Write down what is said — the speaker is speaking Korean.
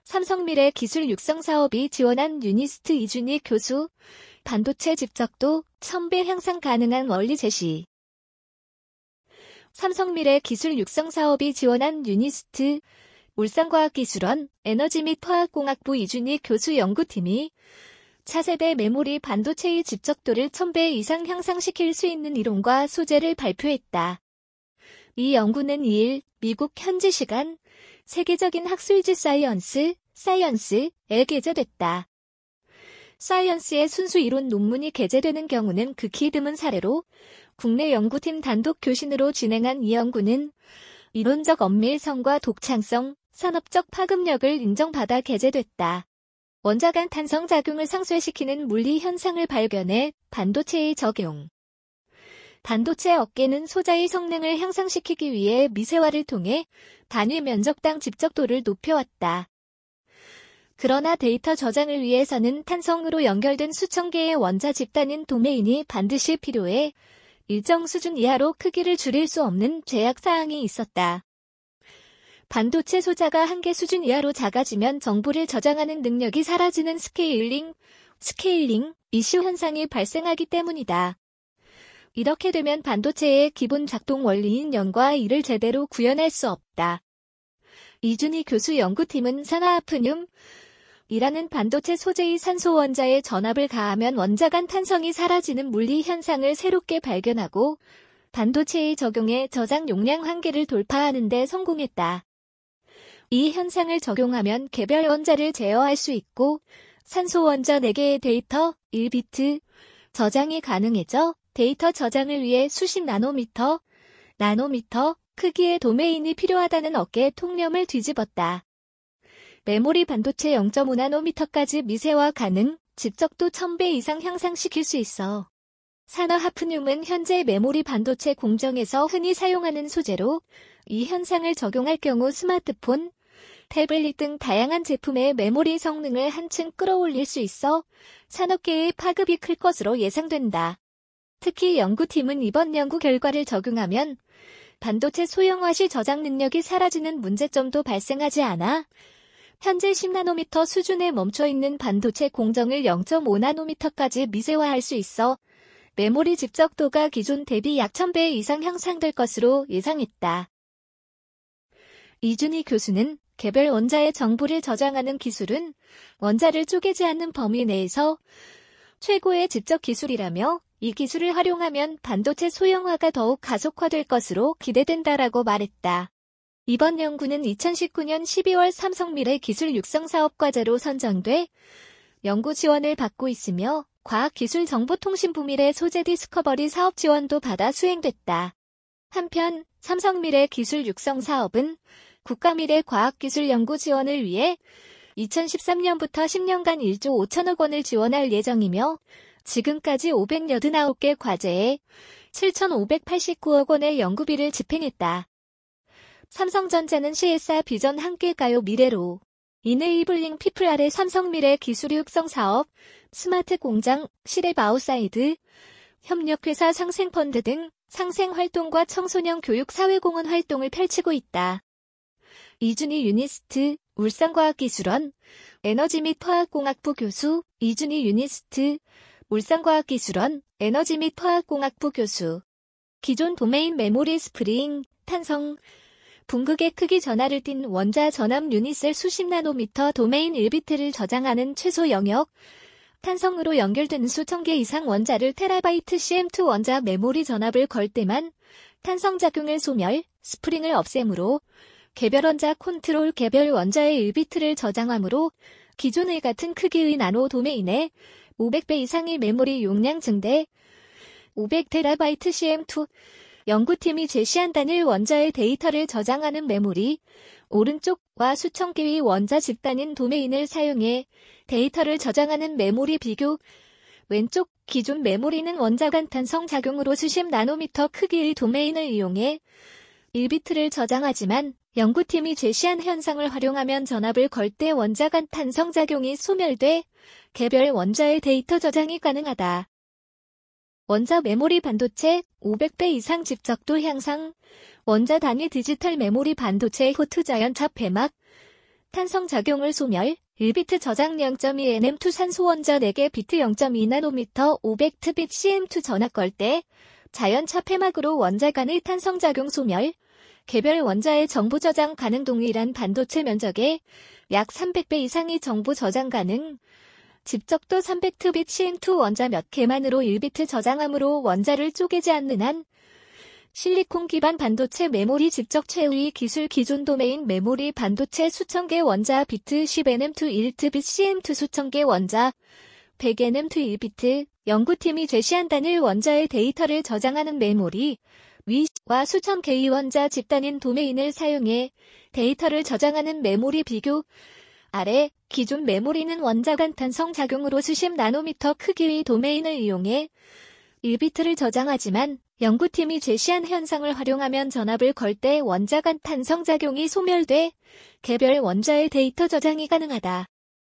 삼성미래 기술 육성 사업이 지원한 유니스트 이준희 교수, 반도체 집적도 1000배 향상 가능한 원리 제시. 삼성미래 기술 육성 사업이 지원한 유니스트, 울산과학기술원 에너지 및 화학공학부 이준희 교수 연구팀이 차세대 메모리 반도체의 집적도를 1000배 이상 향상시킬 수 있는 이론과 소재를 발표했다. 이 연구는 2일 미국 현지 시간 세계적인 학술지 사이언스에 게재됐다. 사이언스의 순수 이론 논문이 게재되는 경우는 극히 드문 사례로 국내 연구팀 단독 교신으로 진행한 이 연구는 이론적 엄밀성과 독창성, 산업적 파급력을 인정받아 게재됐다. 원자 간 탄성 작용을 상쇄시키는 물리 현상을 발견해 반도체에 적용. 반도체 업계는 소자의 성능을 향상시키기 위해 미세화를 통해 단위 면적당 집적도를 높여왔다. 그러나 데이터 저장을 위해서는 탄성으로 연결된 수천 개의 원자 집단인 도메인이 반드시 필요해 일정 수준 이하로 크기를 줄일 수 없는 제약사항이 있었다. 반도체 소자가 한계 수준 이하로 작아지면 정보를 저장하는 능력이 사라지는 스케일링 이슈 현상이 발생하기 때문이다. 이렇게 되면 반도체의 기본 작동 원리인 연과 일을 제대로 구현할 수 없다. 이준희 교수 연구팀은 산화하프늄이라는 반도체 소재의 산소 원자에 전압을 가하면 원자 간 탄성이 사라지는 물리 현상을 새롭게 발견하고 반도체의 적용해 저장 용량 한계를 돌파하는 데 성공했다. 이 현상을 적용하면 개별 원자를 제어할 수 있고 산소 원자 4개의 데이터 1비트 저장이 가능해져 데이터 저장을 위해 수십 나노미터 크기의 도메인이 필요하다는 업계의 통념을 뒤집었다. 메모리 반도체 0.5나노미터까지 미세화 가능, 집적도 1000배 이상 향상시킬 수 있어. 산화하프늄은 현재 메모리 반도체 공정에서 흔히 사용하는 소재로 이 현상을 적용할 경우 스마트폰, 태블릿 등 다양한 제품의 메모리 성능을 한층 끌어올릴 수 있어 산업계의 파급이 클 것으로 예상된다. 특히 연구팀은 이번 연구 결과를 적용하면 반도체 소형화 시 저장 능력이 사라지는 문제점도 발생하지 않아 현재 10나노미터 수준에 멈춰있는 반도체 공정을 0.5나노미터까지 미세화할 수 있어 메모리 집적도가 기존 대비 약 1000배 이상 향상될 것으로 예상했다. 이준희 교수는 개별 원자의 정보를 저장하는 기술은 원자를 쪼개지 않는 범위 내에서 최고의 집적 기술이라며 이 기술을 활용하면 반도체 소형화가 더욱 가속화될 것으로 기대된다라고 말했다. 이번 연구는 2019년 12월 삼성미래 기술 육성 사업 과제로 선정돼 연구 지원을 받고 있으며 과학기술정보통신부 미래 소재 디스커버리 사업 지원도 받아 수행됐다. 한편 삼성미래 기술 육성 사업은 국가미래 과학기술 연구 지원을 위해 2013년부터 10년간 1조 5천억 원을 지원할 예정이며 지금까지 589개 과제에 7,589억 원의 연구비를 집행했다. 삼성전자는 CSR 비전 함께 가요 미래로 이네이블링 피플 아래 삼성미래 기술 육성 사업, 스마트 공장, 시랩 아웃사이드, 협력회사 상생펀드 등 상생활동과 청소년 교육 사회공헌 활동을 펼치고 있다. 이준희 유니스트, 울산과학기술원, 에너지 및 화학공학부 교수, 이준희 유니스트, 울산과학기술원, 에너지 및 화학공학부 교수. 기존 도메인 메모리 스프링, 탄성, 분극의 크기 전하를 띤 원자 전압 유닛셀 수십 나노미터 도메인 1비트를 저장하는 최소 영역, 탄성으로 연결된 수천 개 이상 원자를 테라바이트 CM2 원자 메모리 전압을 걸 때만 탄성작용을 소멸, 스프링을 없애므로 개별 원자 컨트롤 개별 원자의 1비트를 저장하므로 기존의 같은 크기의 나노 도메인에 500배 이상의 메모리 용량 증대, 500TB CM2, 연구팀이 제시한 단일 원자의 데이터를 저장하는 메모리, 오른쪽과 수천 개의 원자 집단인 도메인을 사용해 데이터를 저장하는 메모리 비교, 왼쪽 기존 메모리는 원자 간 탄성 작용으로 수십 나노미터 크기의 도메인을 이용해 1비트를 저장하지만 연구팀이 제시한 현상을 활용하면 전압을 걸 때 원자 간 탄성 작용이 소멸돼 개별 원자의 데이터 저장이 가능하다. 원자 메모리 반도체 500배 이상 집적도 향상, 원자 단위 디지털 메모리 반도체 호투자연차 폐막, 탄성작용을 소멸, 1비트 저장 0.2nm2 산소원자 4개 비트 0.2나노미터 500트빗 cm2 전압 걸 때 자연차 폐막으로 원자 간의 탄성작용 소멸, 개별 원자의 정보 저장 가능 동일한 반도체 면적의 약 300배 이상의 정보 저장 가능, 집적도 300트빗 cm2 원자 몇 개만으로 1비트 저장함으로 원자를 쪼개지 않는 한, 실리콘 기반 반도체 메모리 집적 최후의 기술 기존 도메인 메모리 반도체 수천 개 원자 비트 10nm2 1트빗 cm2 수천 개 원자 100nm2 1비트 연구팀이 제시한 단일 원자의 데이터를 저장하는 메모리 위와 수천 개의 원자 집단인 도메인을 사용해 데이터를 저장하는 메모리 비교 아래 기존 메모리는 원자 간 탄성 작용으로 수십 나노미터 크기의 도메인을 이용해 1비트를 저장하지만 연구팀이 제시한 현상을 활용하면 전압을 걸 때 원자 간 탄성작용이 소멸돼 개별 원자의 데이터 저장이 가능하다.